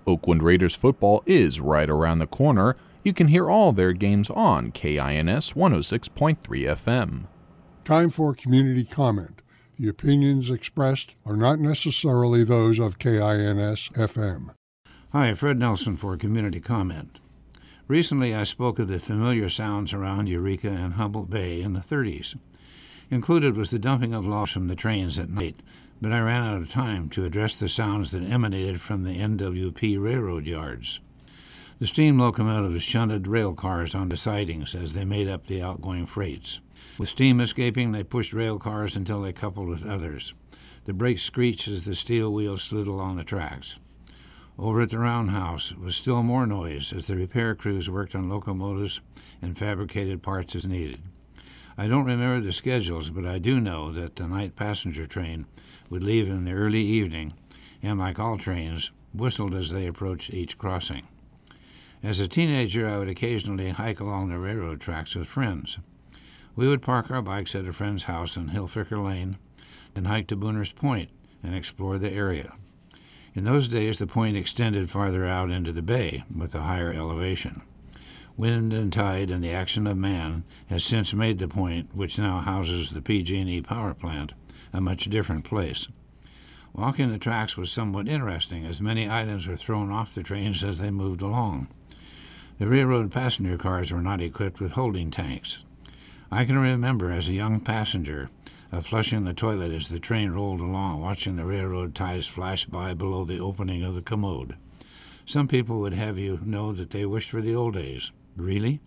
Oakland Raiders football is right around the corner. You can hear all their games on KINS 106.3 FM. Time for community comment. The opinions expressed are not necessarily those of KINS FM. Hi, Fred Nelson for community comment. Recently I spoke of the familiar sounds around Eureka and Humboldt Bay in the 30s. Included was the dumping of logs from the trains at night, but I ran out of time to address the sounds that emanated from the NWP railroad yards. The steam locomotives shunted rail cars onto sidings as they made up the outgoing freights. With steam escaping, they pushed rail cars until they coupled with others. The brakes screeched as the steel wheels slid along the tracks. Over at the roundhouse was still more noise as the repair crews worked on locomotives and fabricated parts as needed. I don't remember the schedules, but I do know that the night passenger train would leave in the early evening and, like all trains, whistled as they approached each crossing. As a teenager, I would occasionally hike along the railroad tracks with friends. We would park our bikes at a friend's house in Hillficker Lane, then hike to Booner's Point and explore the area. In those days, the point extended farther out into the bay with a higher elevation. Wind and tide and the action of man has since made the point, which now houses the PG&E power plant, a much different place. Walking the tracks was somewhat interesting, as many items were thrown off the trains as they moved along. The railroad passenger cars were not equipped with holding tanks. I can remember as a young passenger flushing the toilet as the train rolled along, watching the railroad ties flash by below the opening of the commode. Some people would have you know that they wished for the old days. Really?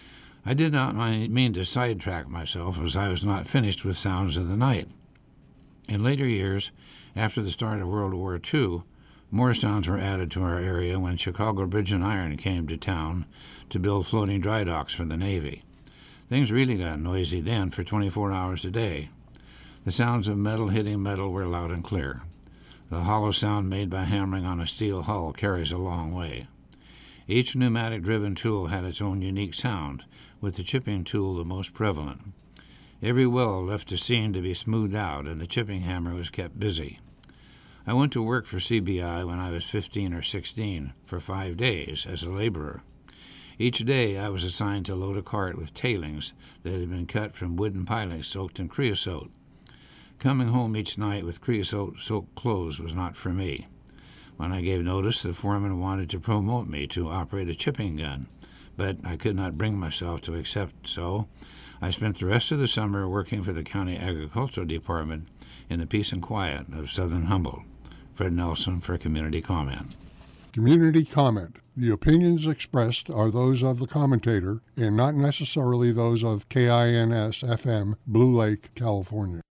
I did not mean to sidetrack myself, as I was not finished with sounds of the night. In later years, after the start of World War II, more sounds were added to our area when Chicago Bridge and Iron came to town to build floating dry docks for the Navy. Things really got noisy then for 24 hours a day. The sounds of metal hitting metal were loud and clear. The hollow sound made by hammering on a steel hull carries a long way. Each pneumatic-driven tool had its own unique sound, with the chipping tool the most prevalent. Every well left a seam to be smoothed out, and the chipping hammer was kept busy. I went to work for CBI when I was 15 or 16 for 5 days as a laborer. Each day I was assigned to load a cart with tailings that had been cut from wooden pilings soaked in creosote. Coming home each night with creosote-soaked clothes was not for me. When I gave notice, the foreman wanted to promote me to operate a chipping gun, but I could not bring myself to accept, so I spent the rest of the summer working for the county agricultural department in the peace and quiet of southern Humboldt. Fred Nelson for Community Comment. Community comment. The opinions expressed are those of the commentator and not necessarily those of KINS FM, Blue Lake, California.